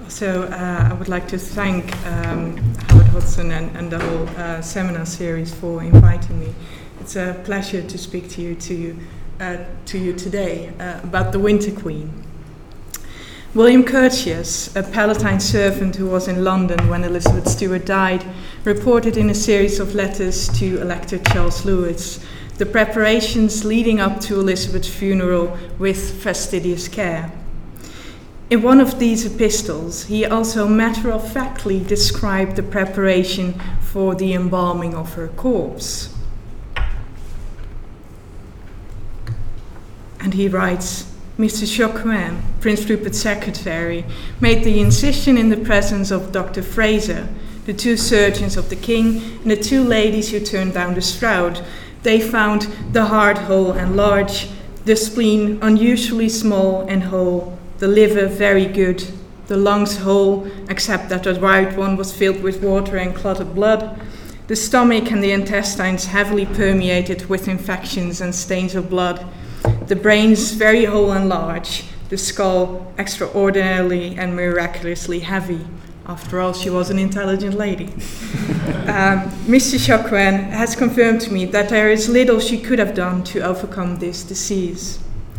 I would like to thank Howard Hodgson and the whole seminar series for inviting me. It's a pleasure to speak to you today about the Winter Queen. William Curtius, a Palatine servant who was in London when Elizabeth Stuart died, reported in a series of letters to Elector Charles Lewis the preparations leading up to Elizabeth's funeral with fastidious care. In one of these epistles, he also matter-of-factly described the preparation for the embalming of her corpse. And he writes, Mr. Choquin, Prince Rupert's secretary, made the incision in the presence of Dr. Fraser, the two surgeons of the king, and the two ladies who turned down the shroud. They found the heart whole and large, the spleen unusually small and whole, the liver very good, the lungs whole, except that the right one was filled with water and clotted blood, the stomach and the intestines heavily permeated with infections and stains of blood, the brains very whole and large, the skull extraordinarily and miraculously heavy. After all, she was an intelligent lady. Mr. Choquin has confirmed to me that there is little she could have done to overcome this disease.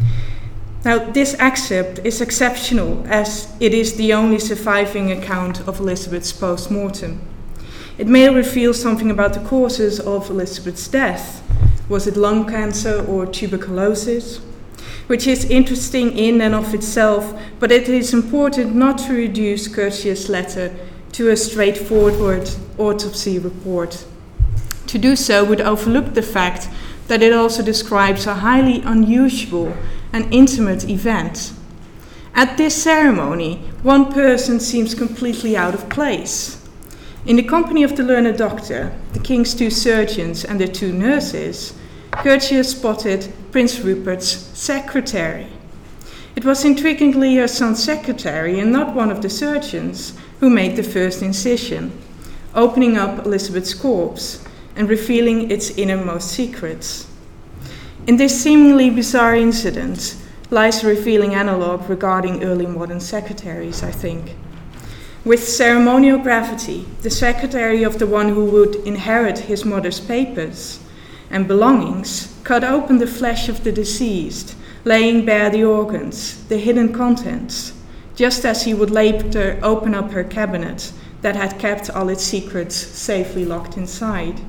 Now, this excerpt is exceptional as it is the only surviving account of Elizabeth's post-mortem. It may reveal something about the causes of Elizabeth's death. Was it lung cancer or tuberculosis? Which is interesting in and of itself, but it is important not to reduce Curtius' letter to a straightforward autopsy report. To do so would overlook the fact that it also describes a highly unusual and intimate event. At this ceremony, one person seems completely out of place. In the company of the learned doctor, the king's two surgeons, and the two nurses, Curtius spotted Prince Rupert's secretary. It was intriguingly her son's secretary and not one of the surgeons who made the first incision, opening up Elizabeth's corpse and revealing its innermost secrets. In this seemingly bizarre incident lies a revealing analogue regarding early modern secretaries, I think. With ceremonial gravity, the secretary of the one who would inherit his mother's papers and belongings cut open the flesh of the deceased, laying bare the organs, the hidden contents, just as he would later open up her cabinet that had kept all its secrets safely locked inside.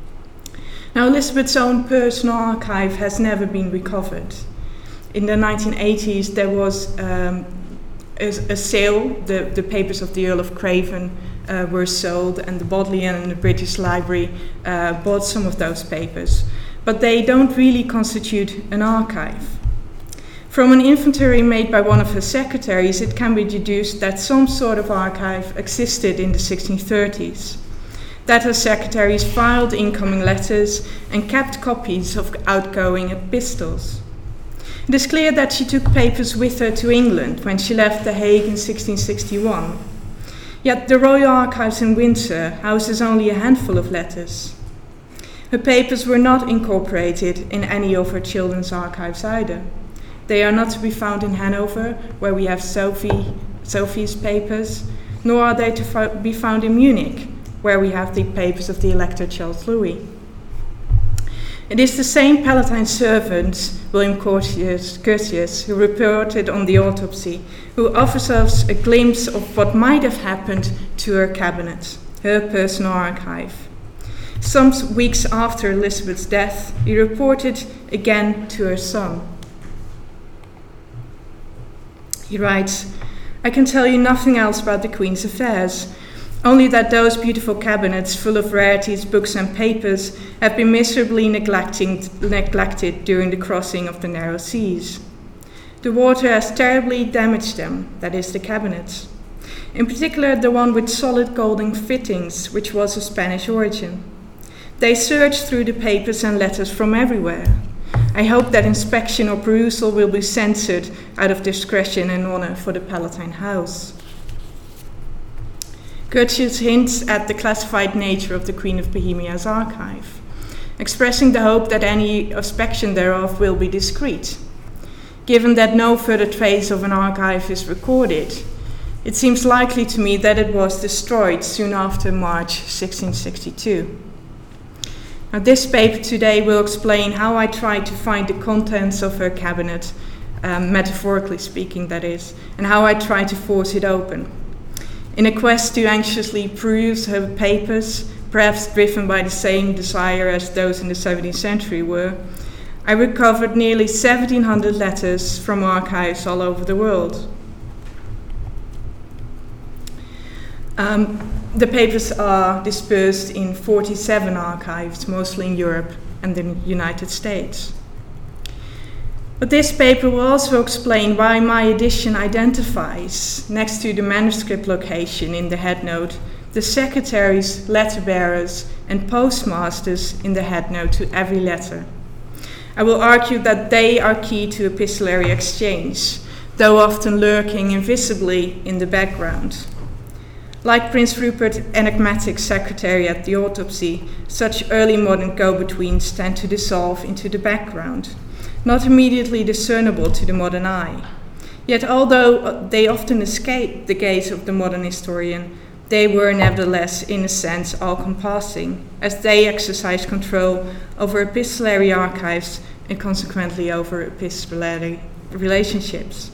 Now, Elizabeth's own personal archive has never been recovered. In the 1980s, there was a sale. The papers of the Earl of Craven were sold, and the Bodleian and the British Library bought some of those papers. But they don't really constitute an archive. From an inventory made by one of her secretaries, it can be deduced that some sort of archive existed in the 1630s, that her secretaries filed incoming letters and kept copies of outgoing epistles. It is clear that she took papers with her to England when she left The Hague in 1661. Yet the Royal Archives in Windsor houses only a handful of letters. Her papers were not incorporated in any of her children's archives either. They are not to be found in Hanover, where we have Sophie's papers, nor are they to be found in Munich, where we have the papers of the Elector Charles Louis. It is the same Palatine servant, William Curtius, who reported on the autopsy, who offers us a glimpse of what might have happened to her cabinet, her personal archive. Some weeks after Elizabeth's death, he reported again to her son. He writes, "I can tell you nothing else about the Queen's affairs, only that those beautiful cabinets full of rarities, books and papers have been miserably neglected during the crossing of the narrow seas. The water has terribly damaged them, that is the cabinets. In particular the one with solid golden fittings, which was of Spanish origin. They searched through the papers and letters from everywhere. I hope that inspection or perusal will be censored out of discretion and honor for the Palatine House." Curtius hints at the classified nature of the Queen of Bohemia's archive, expressing the hope that any inspection thereof will be discreet. Given that no further trace of an archive is recorded, It seems likely to me that it was destroyed soon after March 1662. Now, this paper today will explain how I tried to find the contents of her cabinet, metaphorically speaking, that is, and how I tried to force it open. In a quest to anxiously peruse her papers, perhaps driven by the same desire as those in the 17th century were, I recovered nearly 1,700 letters from archives all over the world. The papers are dispersed in 47 archives, mostly in Europe and the United States. But this paper will also explain why my edition identifies, next to the manuscript location in the headnote, the secretaries, letter bearers, and postmasters in the headnote to every letter. I will argue that they are key to epistolary exchange, though often lurking invisibly in the background. Like Prince Rupert's enigmatic secretary at the autopsy, such early modern go-betweens tend to dissolve into the background, not immediately discernible to the modern eye. Yet although they often escape the gaze of the modern historian, they were nevertheless, in a sense, all-compassing, as they exercised control over epistolary archives and consequently over epistolary relationships.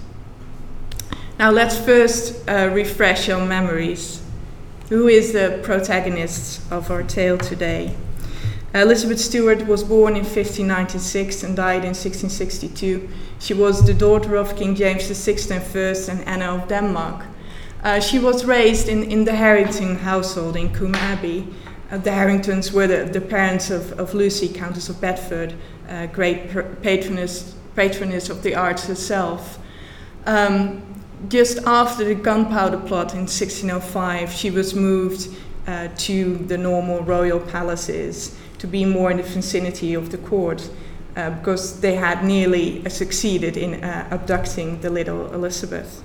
Now let's first refresh our memories. Who is the protagonist of our tale today? Elizabeth Stuart was born in 1596 and died in 1662. She was the daughter of King James VI and I and Anna of Denmark. She was raised in the Harrington household in Combe Abbey. The Harringtons were the parents of Lucy, Countess of Bedford, great patroness of the arts herself. Just after the Gunpowder Plot in 1605, she was moved to the normal royal palaces to be more in the vicinity of the court, because they had nearly succeeded in abducting the little Elizabeth.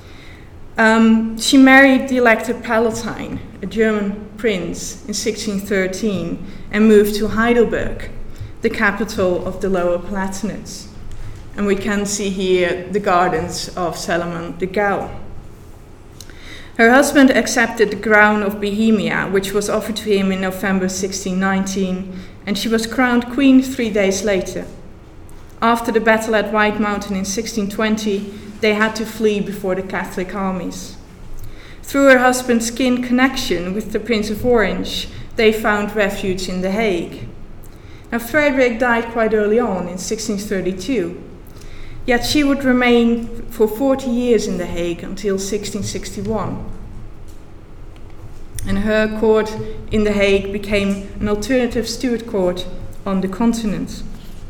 She married the Elector Palatine, a German prince, in 1613 and moved to Heidelberg, the capital of the Lower Palatinates. And we can see here the gardens of Salomon the Gow. Her husband accepted the crown of Bohemia, which was offered to him in November 1619, and she was crowned queen 3 days later. After the battle at White Mountain in 1620, they had to flee before the Catholic armies. Through her husband's kin connection with the Prince of Orange, they found refuge in The Hague. Now, Frederick died quite early on in 1632. Yet she would remain for 40 years in The Hague until 1661. And her court in The Hague became an alternative Stuart court on the continent.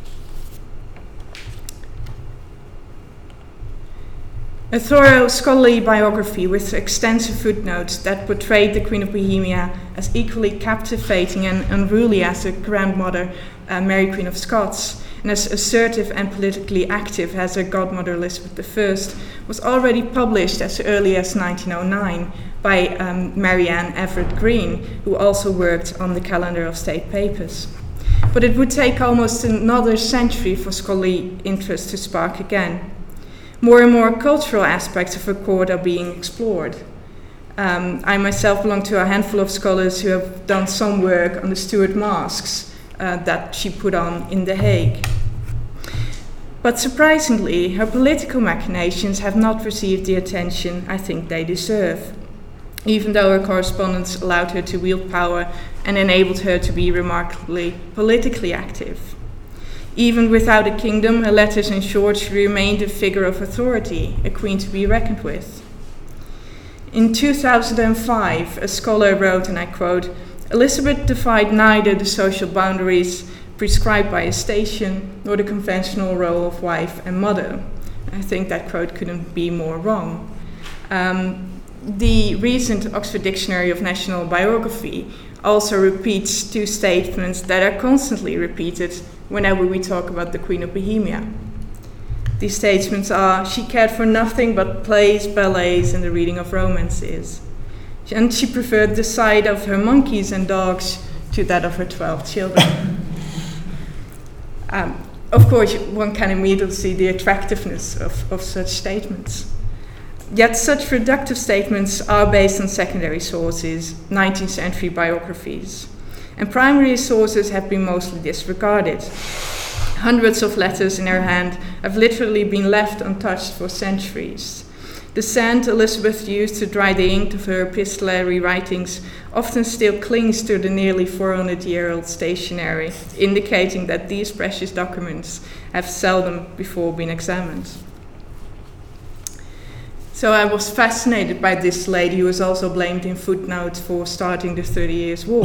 A thorough scholarly biography with extensive footnotes that portrayed the Queen of Bohemia as equally captivating and unruly as her grandmother, Mary Queen of Scots, and as assertive and politically active as her godmother Elizabeth I, was already published as early as 1909 by Marianne Everett Green, who also worked on the Calendar of State Papers. But it would take almost another century for scholarly interest to spark again. More and more cultural aspects of her court are being explored. I myself belong to a handful of scholars who have done some work on the Stuart masks that she put on in The Hague. But surprisingly, her political machinations have not received the attention I think they deserve, even though her correspondence allowed her to wield power and enabled her to be remarkably politically active. Even without a kingdom, her letters ensured she remained a figure of authority, a queen to be reckoned with. In 2005, a scholar wrote, and I quote, "Elizabeth defied neither the social boundaries prescribed by a station nor the conventional role of wife and mother." I think that quote couldn't be more wrong. The recent Oxford Dictionary of National Biography also repeats two statements that are constantly repeated whenever we talk about the Queen of Bohemia. These statements are: she cared for nothing but plays, ballets, and the reading of romances. And she preferred the sight of her monkeys and dogs to that of her 12 children. Of course, one can immediately see the attractiveness of such statements. Yet such reductive statements are based on secondary sources, 19th century biographies, and primary sources have been mostly disregarded. Hundreds of letters in her hand have literally been left untouched for centuries. The sand Elizabeth used to dry the ink of her epistolary writings often still clings to the nearly 400-year-old stationery, indicating that these precious documents have seldom before been examined. So I was fascinated by this lady who was also blamed in footnotes for starting the 30 Years' War.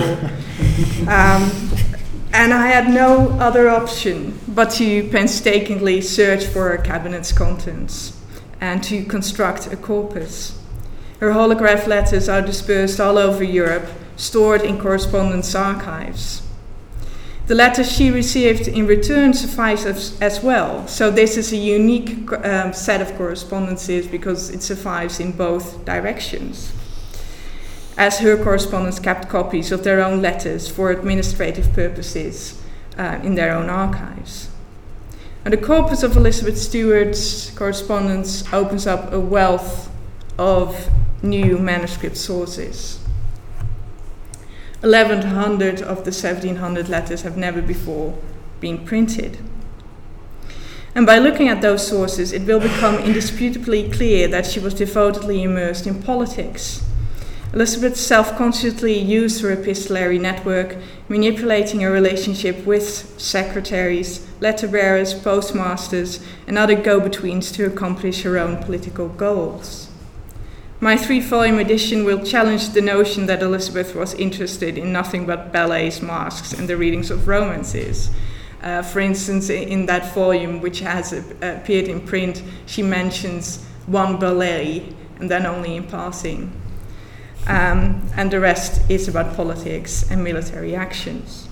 And I had no other option but to painstakingly search for her cabinet's contents and to construct a corpus. Her holograph letters are dispersed all over Europe, stored in correspondence archives. The letters she received in return suffice as well, so this is a unique set of correspondences because it survives in both directions, as her correspondents kept copies of their own letters for administrative purposes in their own archives. And the corpus of Elizabeth Stuart's correspondence opens up a wealth of new manuscript sources. 1,100 of the 1,700 letters have never before been printed. And by looking at those sources, it will become indisputably clear that she was devotedly immersed in politics. Elizabeth self-consciously used her epistolary network, manipulating her relationship with secretaries, letter bearers, postmasters, and other go-betweens to accomplish her own political goals. My 3-volume edition will challenge the notion that Elizabeth was interested in nothing but ballets, masks, and the readings of romances. For instance, in that volume, which has appeared in print, she mentions one ballet, and then only in passing. And the rest is about politics and military actions.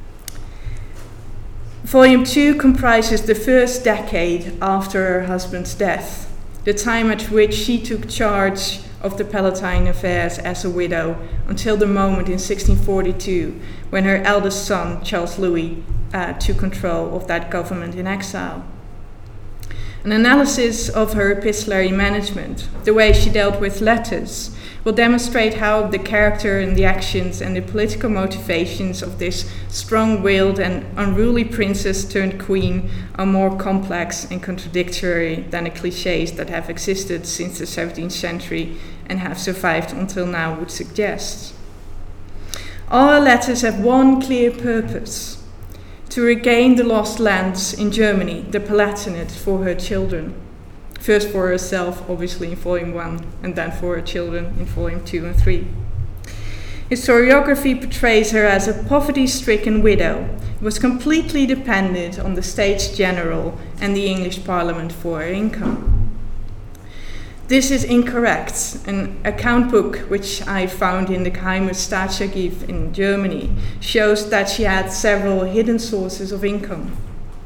Volume 2 comprises the first decade after her husband's death, the time at which she took charge of the Palatine affairs as a widow until the moment in 1642 when her eldest son, Charles Louis, took control of that government in exile. An analysis of her epistolary management, the way she dealt with letters, will demonstrate how the character and the actions and the political motivations of this strong-willed and unruly princess turned queen are more complex and contradictory than the clichés that have existed since the 17th century and have survived until now would suggest. All her letters have one clear purpose: to regain the lost lands in Germany, the Palatinate, for her children. First for herself, obviously, in Volume 1, and then for her children in Volume 2 and 3. Historiography portrays her as a poverty-stricken widow who was completely dependent on the States General and the English Parliament for her income. This is incorrect. An account book, which I found in the Geheimes Staatsarchiv in Germany, shows that she had several hidden sources of income.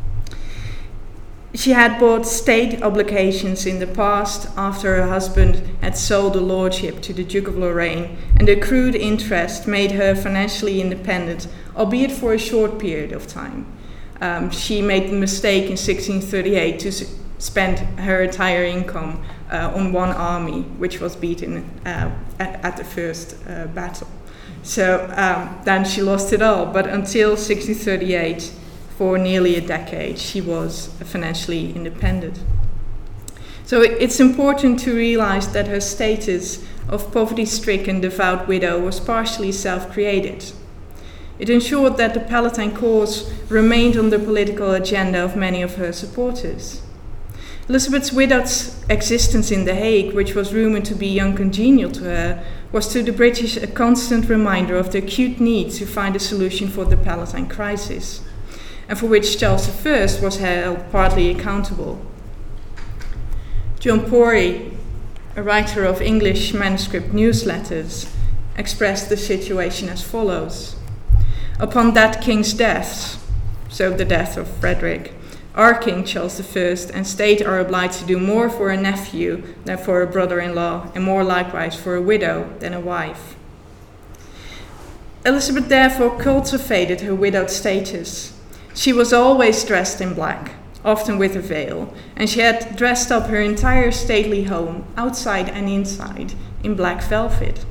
She had bought state obligations in the past after her husband had sold the lordship to the Duke of Lorraine, and the accrued interest made her financially independent, albeit for a short period of time. She made the mistake in 1638 to spend her entire income on one army, which was beaten at the first battle. So then she lost it all, but until 1638, for nearly a decade, she was financially independent. So it's important to realize that her status of poverty-stricken devout widow was partially self-created. It ensured that the Palatine cause remained on the political agenda of many of her supporters. Elizabeth's widowed existence in The Hague, which was rumored to be uncongenial to her, was to the British a constant reminder of the acute need to find a solution for the Palatine crisis, and for which Charles I was held partly accountable. John Pori, a writer of English manuscript newsletters, expressed the situation as follows: upon that king's death, so the death of Frederick, our King Charles I and state are obliged to do more for a nephew than for a brother-in-law, and more likewise for a widow than a wife. Elizabeth therefore cultivated her widowed status. She was always dressed in black, often with a veil, and she had dressed up her entire stately home, outside and inside, in black velvet.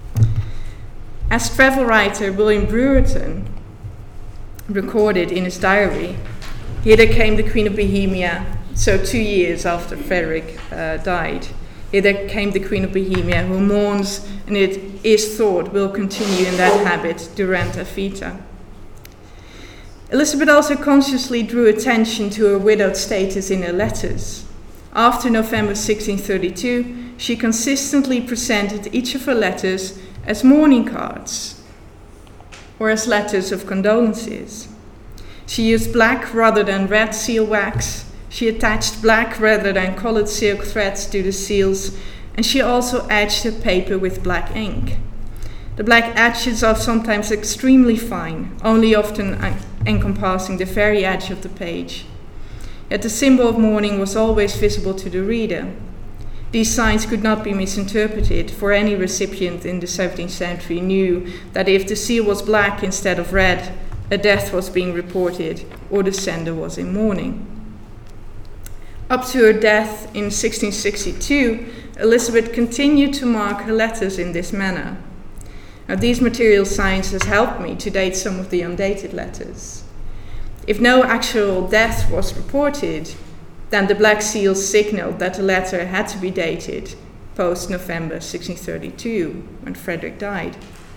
As travel writer William Brereton recorded in his diary, "Hither came the Queen of Bohemia," so 2 years after Frederick died. "Hither came the Queen of Bohemia, who mourns, and it is thought will continue in that habit duranta vita." Elizabeth also consciously drew attention to her widowed status in her letters. After November 1632, she consistently presented each of her letters as mourning cards or as letters of condolences. She used black rather than red seal wax. She attached black rather than colored silk threads to the seals, and she also edged her paper with black ink. The black edges are sometimes extremely fine, only often encompassing the very edge of the page. Yet the symbol of mourning was always visible to the reader. These signs could not be misinterpreted, for any recipient in the 17th century knew that if the seal was black instead of red, a death was being reported or the sender was in mourning. Up to her death in 1662, Elizabeth continued to mark her letters in this manner. Now, these material signs has helped me to date some of the undated letters. If no actual death was reported, then the black seals signaled that the letter had to be dated post-November 1632, when Frederick died.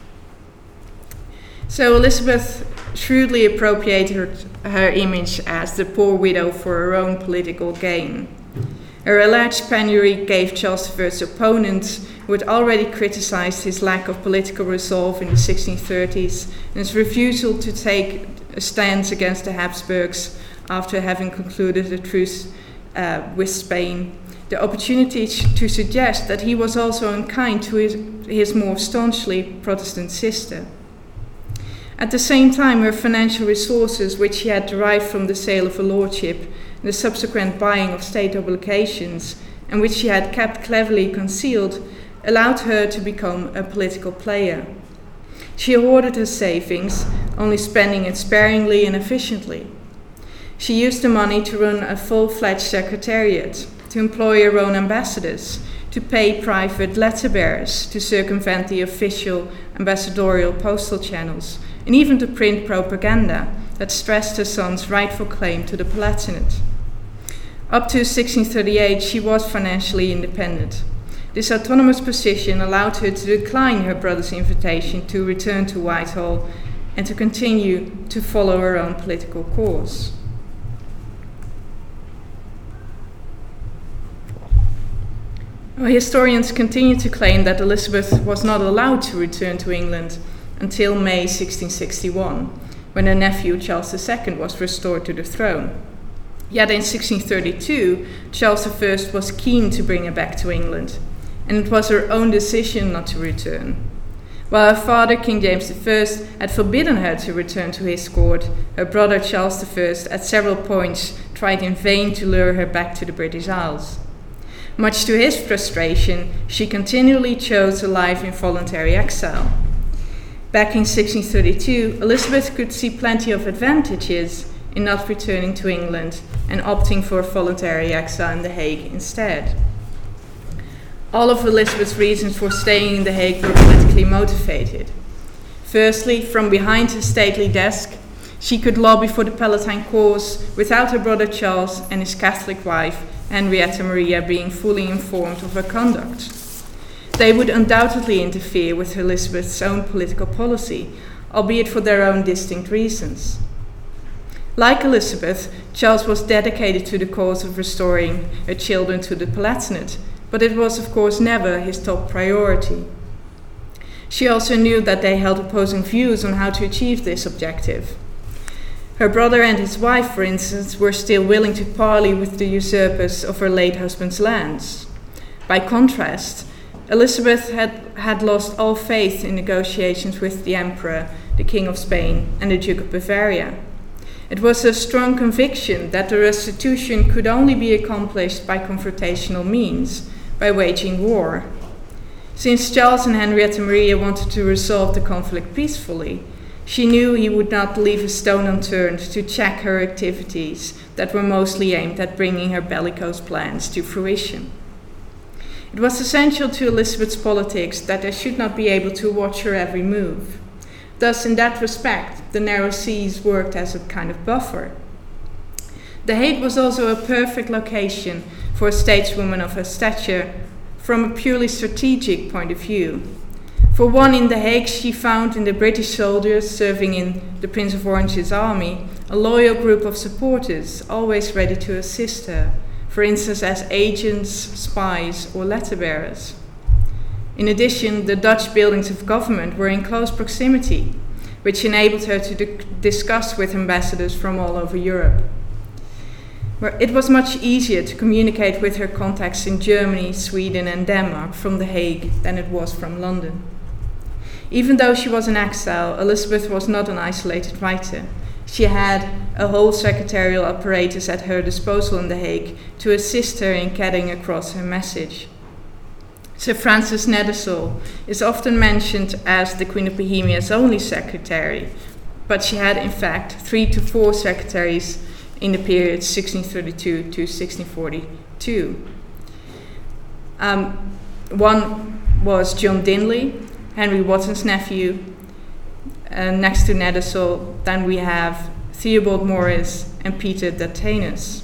So Elizabeth shrewdly appropriated her image as the poor widow for her own political gain. Her alleged penury gave Charles I's opponents, who had already criticized his lack of political resolve in the 1630s and his refusal to take a stance against the Habsburgs after having concluded a truce with Spain, the opportunity to suggest that he was also unkind to his more staunchly Protestant sister. At the same time, her financial resources, which she had derived from the sale of a lordship and the subsequent buying of state obligations, and which she had kept cleverly concealed, allowed her to become a political player. She hoarded her savings, only spending it sparingly and efficiently. She used the money to run a full-fledged secretariat, to employ her own ambassadors, to pay private letter bearers, to circumvent the official ambassadorial postal channels, and even to print propaganda that stressed her son's rightful claim to the Palatinate. Up to 1638, she was financially independent. This autonomous position allowed her to decline her brother's invitation to return to Whitehall and to continue to follow her own political course. Historians continue to claim that Elizabeth was not allowed to return to England until May 1661, when her nephew Charles II was restored to the throne. Yet in 1632, Charles I was keen to bring her back to England, and it was her own decision not to return. While her father, King James I, had forbidden her to return to his court, her brother Charles I at several points tried in vain to lure her back to the British Isles. Much to his frustration, she continually chose a life in voluntary exile. Back in 1632, Elizabeth could see plenty of advantages in not returning to England and opting for voluntary exile in The Hague instead. All of Elizabeth's reasons for staying in The Hague were politically motivated. Firstly, from behind her stately desk, she could lobby for the Palatine cause without her brother Charles and his Catholic wife, Henrietta Maria, being fully informed of her conduct. They would undoubtedly interfere with Elizabeth's own political policy, albeit for their own distinct reasons. Like Elizabeth, Charles was dedicated to the cause of restoring her children to the Palatinate, but it was of course never his top priority. She also knew that they held opposing views on how to achieve this objective. Her brother and his wife, for instance, were still willing to parley with the usurpers of her late husband's lands. By contrast, Elizabeth had lost all faith in negotiations with the Emperor, the King of Spain, and the Duke of Bavaria. It was a strong conviction that the restitution could only be accomplished by confrontational means, by waging war. Since Charles and Henrietta Maria wanted to resolve the conflict peacefully, She knew he would not leave a stone unturned to check her activities that were mostly aimed at bringing her bellicose plans to fruition. It was essential to Elizabeth's politics that they should not be able to watch her every move. Thus, in that respect, the narrow seas worked as a kind of buffer. The Hague was also a perfect location for a stateswoman of her stature from a purely strategic point of view. For one, in The Hague, she found in the British soldiers serving in the Prince of Orange's army a loyal group of supporters, always ready to assist her, for instance as agents, spies, or letter bearers. In addition, the Dutch buildings of government were in close proximity, which enabled her to discuss with ambassadors from all over Europe. It was much easier to communicate with her contacts in Germany, Sweden, and Denmark from The Hague than it was from London. Even though she was in exile, Elizabeth was not an isolated writer. She had a whole secretarial apparatus at her disposal in The Hague to assist her in getting across her message. Sir Francis Nedersall is often mentioned as the Queen of Bohemia's only secretary, but she had in fact 3 to 4 secretaries in the period 1632 to 1642. One was John Dinley, Henry Wotton's nephew. Next to Nedersall, then we have Theobald Morris and Peter Datanus.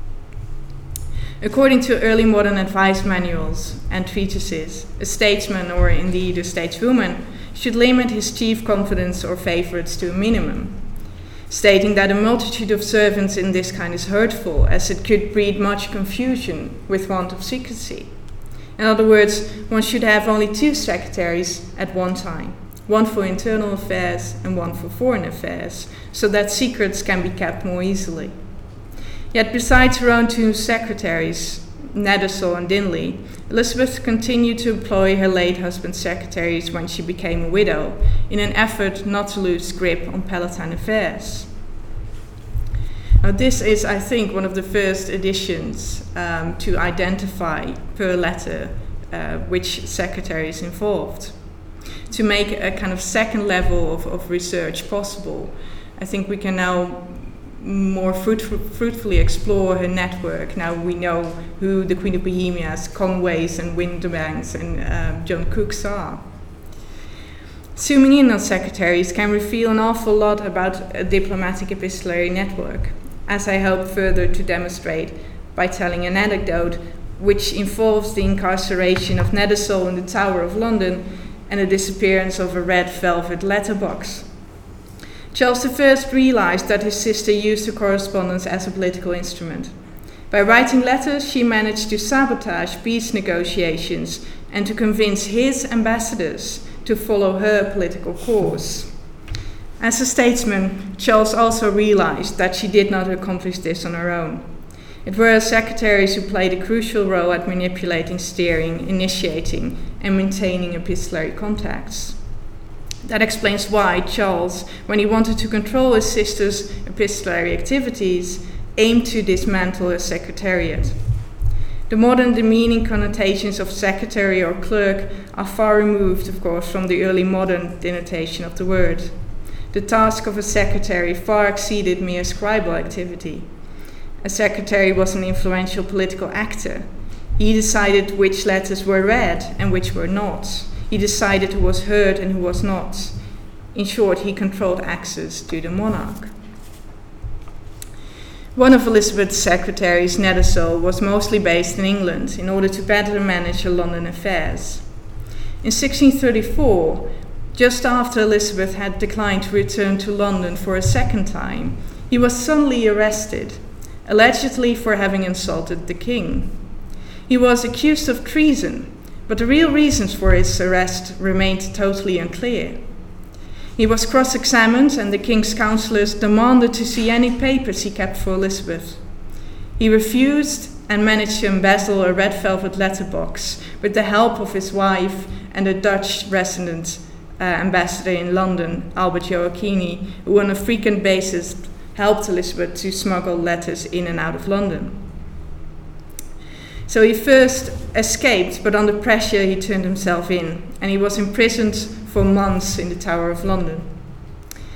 According to early modern advice manuals and treatises, a statesman, or indeed a stateswoman, should limit his chief confidants or favorites to a minimum, stating that a multitude of servants in this kind is hurtful, as it could breed much confusion with want of secrecy. In other words, one should have only 2 secretaries at one time, one for internal affairs and one for foreign affairs, so that secrets can be kept more easily. Yet besides her own 2 secretaries, Nedersall and Dinley, Elizabeth continued to employ her late husband's secretaries when she became a widow, in an effort not to lose grip on Palatine affairs. Now, this is, I think, one of the first additions to identify per letter which secretary is involved. To make a kind of second level of research possible, I think we can now more fruitfully explore her network. Now we know who the Queen of Bohemia's Conways and Windibanks and John Cooks are. Zooming in on secretaries can reveal an awful lot about a diplomatic epistolary network, as I hope further to demonstrate by telling an anecdote which involves the incarceration of Nedersall in the Tower of London and the disappearance of a red velvet letterbox. Charles I realized that his sister used her correspondence as a political instrument. By writing letters, she managed to sabotage peace negotiations and to convince his ambassadors to follow her political course. As a statesman, Charles also realized that she did not accomplish this on her own. It were her secretaries who played a crucial role at manipulating, steering, initiating, and maintaining epistolary contacts. That explains why Charles, when he wanted to control his sister's epistolary activities, aimed to dismantle her secretariat. The modern demeaning connotations of secretary or clerk are far removed, of course, from the early modern denotation of the word. The task of a secretary far exceeded mere scribal activity. A secretary was an influential political actor. He decided which letters were read and which were not. He decided who was heard and who was not. In short, he controlled access to the monarch. One of Elizabeth's secretaries, Nedersall, was mostly based in England in order to better manage her London affairs. In 1634, just after Elizabeth had declined to return to London for a second time, he was suddenly arrested, allegedly for having insulted the king. He was accused of treason, but the real reasons for his arrest remained totally unclear. He was cross-examined, and the king's councillors demanded to see any papers he kept for Elizabeth. He refused and managed to embezzle a red velvet letterbox with the help of his wife and a Dutch resident ambassador in London, Albert Joachini, who on a frequent basis helped Elizabeth to smuggle letters in and out of London. So he first escaped, but under pressure he turned himself in, and he was imprisoned for months in the Tower of London.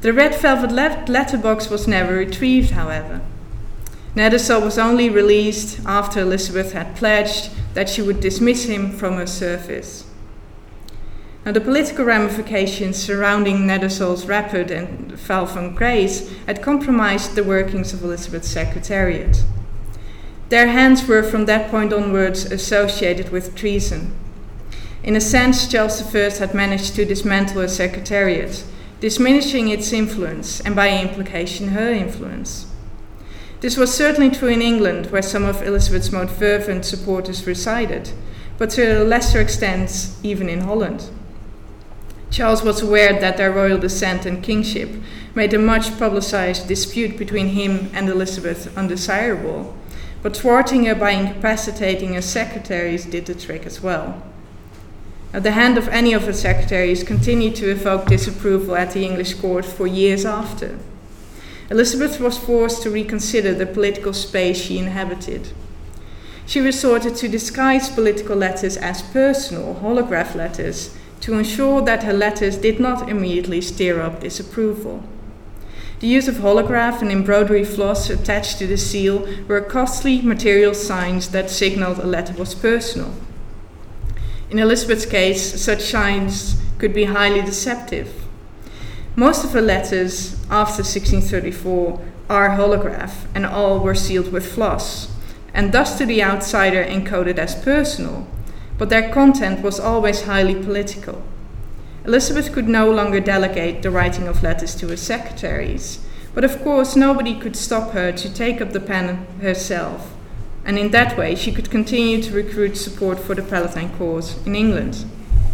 The red velvet letterbox was never retrieved, however. Nedersol was only released after Elizabeth had pledged that she would dismiss him from her service. Now, the political ramifications surrounding Nedersol's rapid and fall from grace had compromised the workings of Elizabeth's secretariat. Their hands were from that point onwards associated with treason. In a sense, Charles I had managed to dismantle her secretariat, diminishing its influence and by implication her influence. This was certainly true in England, where some of Elizabeth's most fervent supporters resided, but to a lesser extent even in Holland. Charles was aware that their royal descent and kingship made a much publicized dispute between him and Elizabeth undesirable, but thwarting her by incapacitating her secretaries did the trick as well. Now, the hand of any of her secretaries continued to evoke disapproval at the English court for years after. Elizabeth was forced to reconsider the political space she inhabited. She resorted to disguise political letters as personal, holograph letters, to ensure that her letters did not immediately stir up disapproval. The use of holograph and embroidery floss attached to the seal were costly material signs that signaled a letter was personal. In Elizabeth's case, such signs could be highly deceptive. Most of her letters after 1634 are holograph, and all were sealed with floss, and thus to the outsider encoded as personal, but their content was always highly political. Elizabeth could no longer delegate the writing of letters to her secretaries, but of course nobody could stop her to take up the pen herself, and in that way she could continue to recruit support for the Palatine cause in England.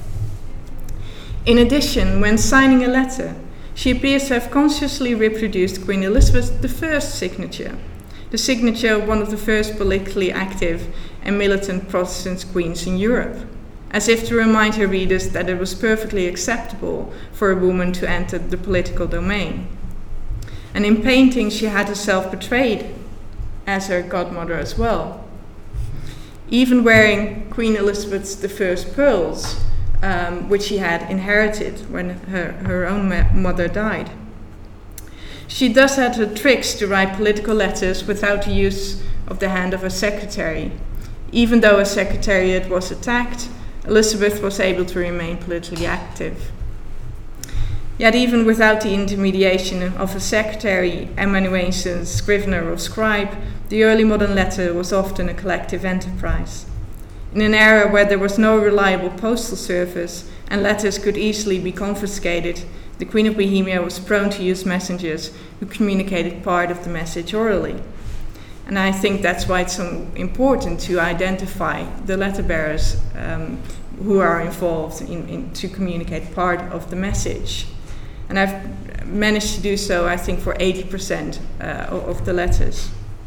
In addition, when signing a letter, she appears to have consciously reproduced Queen Elizabeth I's signature, the signature of one of the first politically active and militant Protestant queens in Europe, as if to remind her readers that it was perfectly acceptable for a woman to enter the political domain. And in painting, she had herself portrayed as her godmother as well, even wearing Queen Elizabeth I's pearls, which she had inherited when her own mother died. She thus had her tricks to write political letters without the use of the hand of her secretary. Even though her secretariat was attacked, Elizabeth was able to remain politically active. Yet even without the intermediation of a secretary, amanuensis, scrivener or scribe, the early modern letter was often a collective enterprise. In an era where there was no reliable postal service and letters could easily be confiscated, the Queen of Bohemia was prone to use messengers who communicated part of the message orally. And I think that's why it's so important to identify the letter bearers who are involved in to communicate part of the message. And I've managed to do so, I think, for 80% of the letters.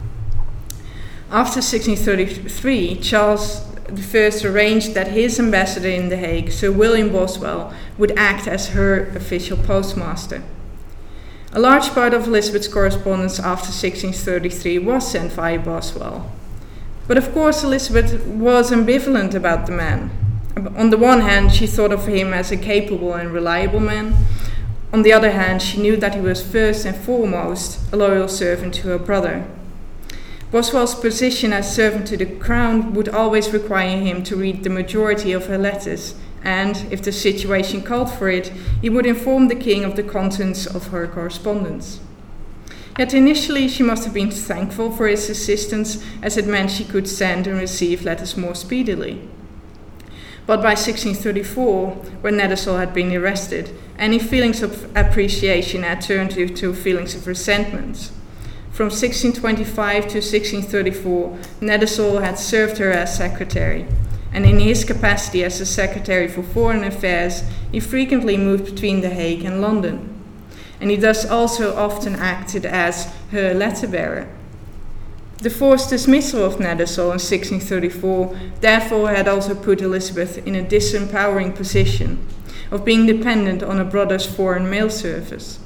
After 1633, Charles I arranged that his ambassador in The Hague, Sir William Boswell, would act as her official postmaster. A large part of Elizabeth's correspondence after 1633 was sent via Boswell. But of course, Elizabeth was ambivalent about the man. On the one hand, she thought of him as a capable and reliable man. On the other hand, she knew that he was first and foremost a loyal servant to her brother. Boswell's position as servant to the crown would always require him to read the majority of her letters, and, if the situation called for it, he would inform the king of the contents of her correspondence. Yet initially she must have been thankful for his assistance, as it meant she could send and receive letters more speedily. But by 1634, when Nedersol had been arrested, any feelings of appreciation had turned to feelings of resentment. From 1625 to 1634, Nedersol had served her as secretary, and in his capacity as the Secretary for Foreign Affairs, he frequently moved between The Hague and London. And he thus also often acted as her letter-bearer. The forced dismissal of Nedersol in 1634 therefore had also put Elizabeth in a disempowering position of being dependent on her brother's foreign mail service.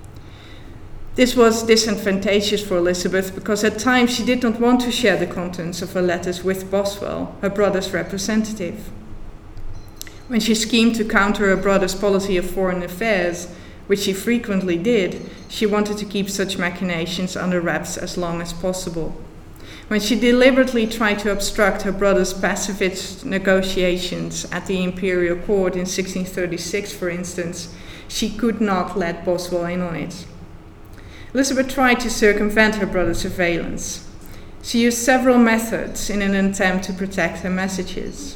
This was disadvantageous for Elizabeth because at times she did not want to share the contents of her letters with Boswell, her brother's representative. When she schemed to counter her brother's policy of foreign affairs, which she frequently did, she wanted to keep such machinations under wraps as long as possible. When she deliberately tried to obstruct her brother's pacifist negotiations at the imperial court in 1636, for instance, she could not let Boswell in on it. Elizabeth tried to circumvent her brother's surveillance. She used several methods in an attempt to protect her messages.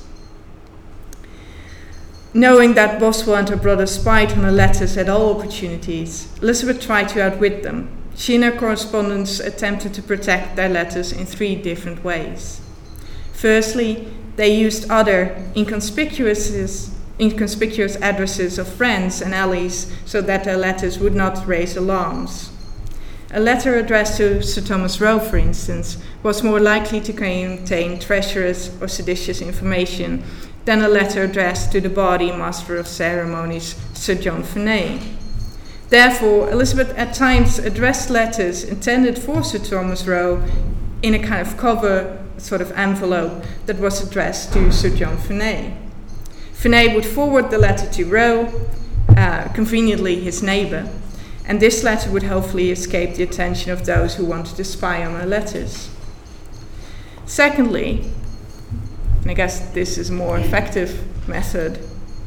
Knowing that Boswell and her brother spied on her letters at all opportunities, Elizabeth tried to outwit them. She and her correspondents attempted to protect their letters in 3 different ways. Firstly, they used other inconspicuous addresses of friends and allies so that their letters would not raise alarms. A letter addressed to Sir Thomas Roe, for instance, was more likely to contain treacherous or seditious information than a letter addressed to the bawdy Master of Ceremonies, Sir John Ferney. Therefore, Elizabeth at times addressed letters intended for Sir Thomas Roe in a kind of cover sort of envelope that was addressed to Sir John Ferney. Ferney would forward the letter to Roe, conveniently his neighbour, and this letter would hopefully escape the attention of those who wanted to spy on her letters. Secondly, and I guess this is a more effective method,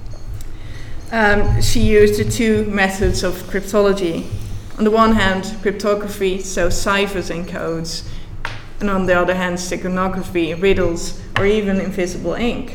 she used the 2 methods of cryptology. On the one hand, cryptography, so ciphers and codes, and on the other hand, steganography, riddles, or even invisible ink.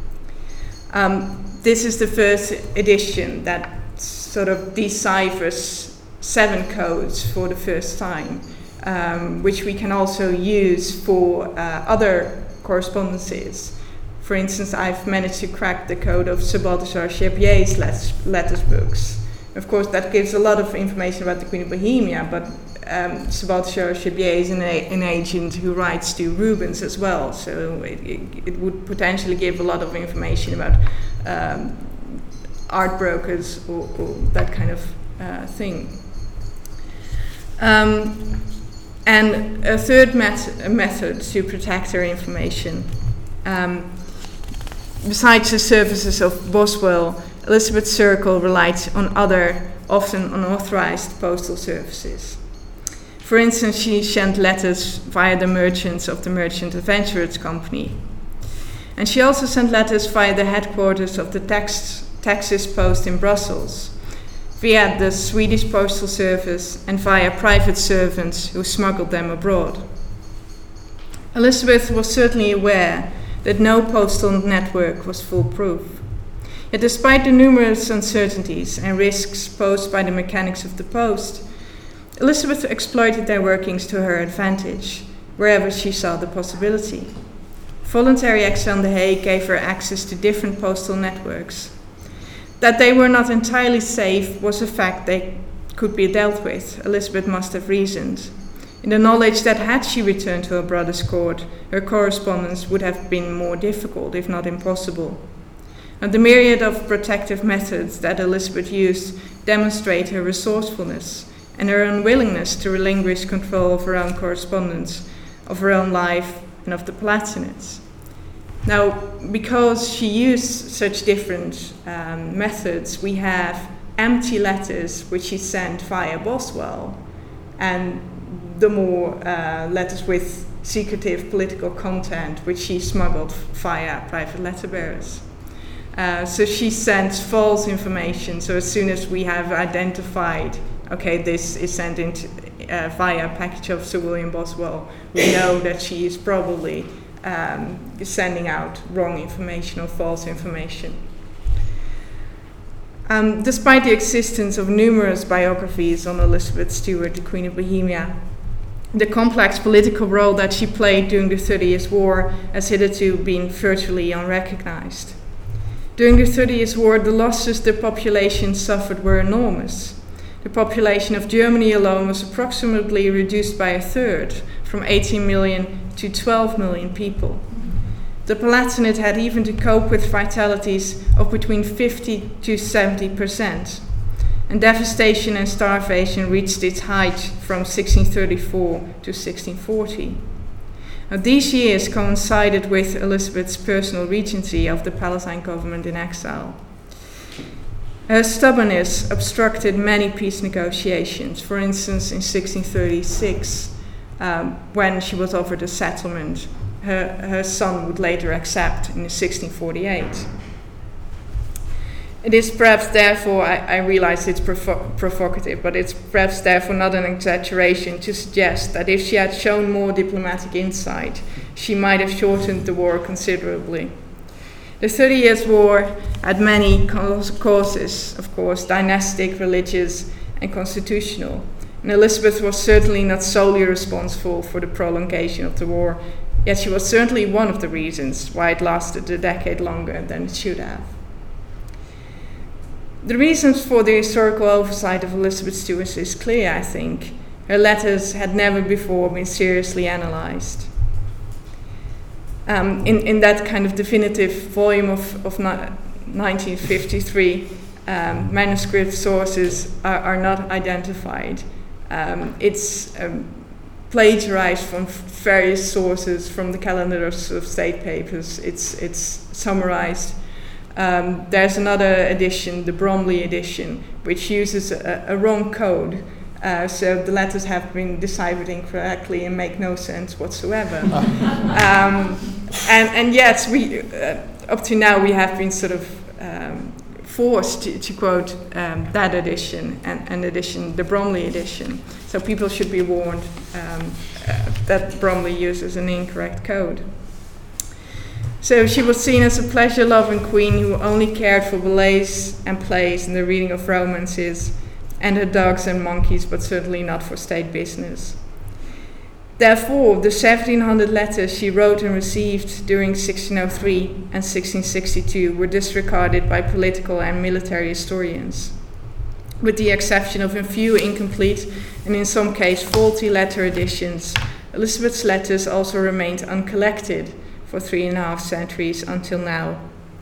This is the first edition that sort of deciphers 7 codes for the first time, which we can also use for other correspondences. For instance, I've managed to crack the code of Sir Balthazar Cherbury's letters books. Of course, that gives a lot of information about the Queen of Bohemia, but Sir Balthazar Cherbury is an agent who writes to Rubens as well, so it would potentially give a lot of information about art brokers or that kind of thing. And a third method to protect her information. Besides the services of Boswell, Elizabeth Circle relied on other, often unauthorized postal services. For instance, she sent letters via the merchants of the Merchant Adventurers Company. And she also sent letters via the headquarters of the Texas Post in Brussels, via the Swedish Postal Service, and via private servants who smuggled them abroad. Elizabeth was certainly aware that no postal network was foolproof. Yet despite the numerous uncertainties and risks posed by the mechanics of the post, Elizabeth exploited their workings to her advantage, wherever she saw the possibility. Voluntary exile on The Hague gave her access to different postal networks. That they were not entirely safe was a fact they could be dealt with, Elizabeth must have reasoned, in the knowledge that had she returned to her brother's court, her correspondence would have been more difficult, if not impossible. And the myriad of protective methods that Elizabeth used demonstrate her resourcefulness and her unwillingness to relinquish control of her own correspondence, of her own life, and of the Palatinates. Now, because she used such different methods, we have empty letters which she sent via Boswell, and the more letters with secretive political content which she smuggled via private letter bearers. So she sends false information. So as soon as we have identified, okay, this is sent via a package of Sir William Boswell, we know that she is probably sending out wrong information or false information. Despite the existence of numerous biographies on Elizabeth Stuart, the Queen of Bohemia, the complex political role that she played during the 30 Years' War has hitherto been virtually unrecognized. During the 30 Years' War, the losses the population suffered were enormous. The population of Germany alone was approximately reduced by a third, from 18 million to 12 million people. The Palatinate had even to cope with fatalities of between 50 to 70%, and devastation and starvation reached its height from 1634 to 1640. Now, these years coincided with Elizabeth's personal regency of the Palatine government in exile. Her stubbornness obstructed many peace negotiations. For instance, in 1636, when she was offered a settlement, her son would later accept in 1648. It is perhaps therefore, I realize it's provocative, but it's perhaps therefore not an exaggeration to suggest that if she had shown more diplomatic insight, she might have shortened the war considerably. The 30 Years' War had many causes, of course, dynastic, religious, and constitutional. And Elizabeth was certainly not solely responsible for the prolongation of the war, yet she was certainly one of the reasons why it lasted a decade longer than it should have. The reasons for the historical oversight of Elizabeth Stuart is clear, I think. Her letters had never before been seriously analysed. In that kind of definitive volume of 1953, manuscript sources are not identified. It's plagiarized from various sources, from the calendars of state papers. It's summarized. There's another edition, the Bromley edition, which uses a wrong code. So the letters have been deciphered incorrectly and make no sense whatsoever. And yet, up to now, we have been sort of forced to quote that edition and edition, the Bromley edition. So people should be warned that Bromley uses an incorrect code. So she was seen as a pleasure-loving queen who only cared for ballets and plays and the reading of romances, and her dogs and monkeys, but certainly not for state business. Therefore, the 1,700 letters she wrote and received during 1603 and 1662 were disregarded by political and military historians. With the exception of a few incomplete and in some cases faulty letter editions, Elizabeth's letters also remained uncollected for 3.5 centuries until now.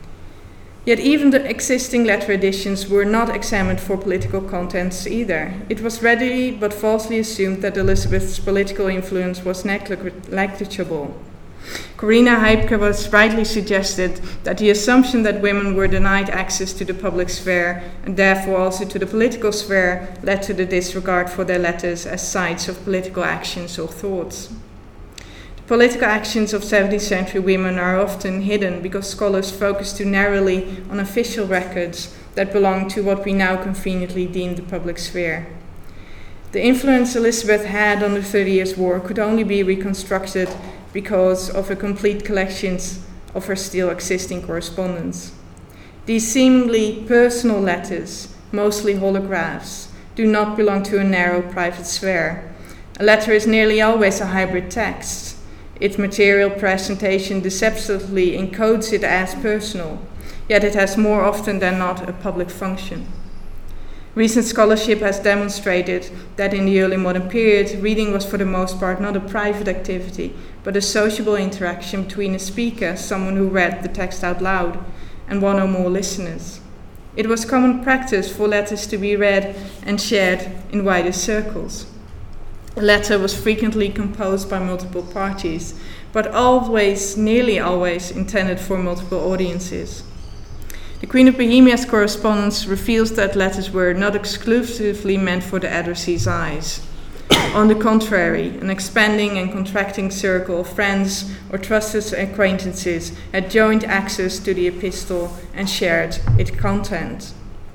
Yet even the existing letter editions were not examined for political contents either. It was readily but falsely assumed that Elizabeth's political influence was negligible. Corina Heipke was rightly suggested that the assumption that women were denied access to the public sphere and therefore also to the political sphere led to the disregard for their letters as sites of political actions or thoughts. Political actions of 17th century women are often hidden because scholars focus too narrowly on official records that belong to what we now conveniently deem the public sphere. The influence Elizabeth had on the 30 Years' War could only be reconstructed because of a complete collections of her still existing correspondence. These seemingly personal letters, mostly holographs, do not belong to a narrow private sphere. A letter is nearly always a hybrid text. Its material presentation deceptively encodes it as personal, yet it has more often than not a public function. Recent scholarship has demonstrated that in the early modern period, reading was for the most part not a private activity, but a sociable interaction between a speaker, someone who read the text out loud, and one or more listeners. It was common practice for letters to be read and shared in wider circles. A letter was frequently composed by multiple parties, but always, nearly always, intended for multiple audiences. The Queen of Bohemia's correspondence reveals that letters were not exclusively meant for the addressee's eyes. On the contrary, an expanding and contracting circle of friends or trusted acquaintances had joint access to the epistle and shared its content.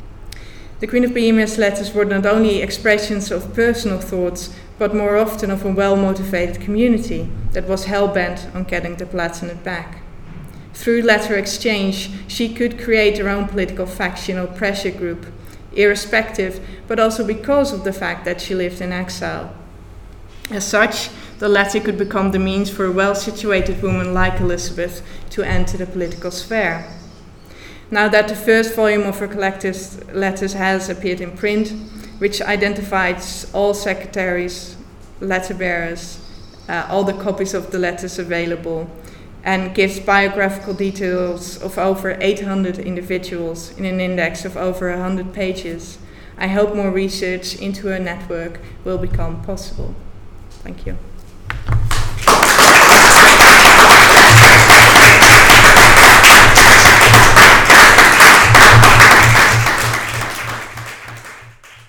The Queen of Bohemia's letters were not only expressions of personal thoughts, but more often of a well-motivated community that was hell-bent on getting the Palatinate back. Through letter exchange, she could create her own political faction or pressure group, irrespective, but also because of the fact that she lived in exile. As such, the letter could become the means for a well-situated woman like Elizabeth to enter the political sphere. Now that the first volume of her collected letters has appeared in print, which identifies all secretaries, letter bearers, all the copies of the letters available, and gives biographical details of over 800 individuals in an index of over 100 pages. I hope more research into her network will become possible. Thank you.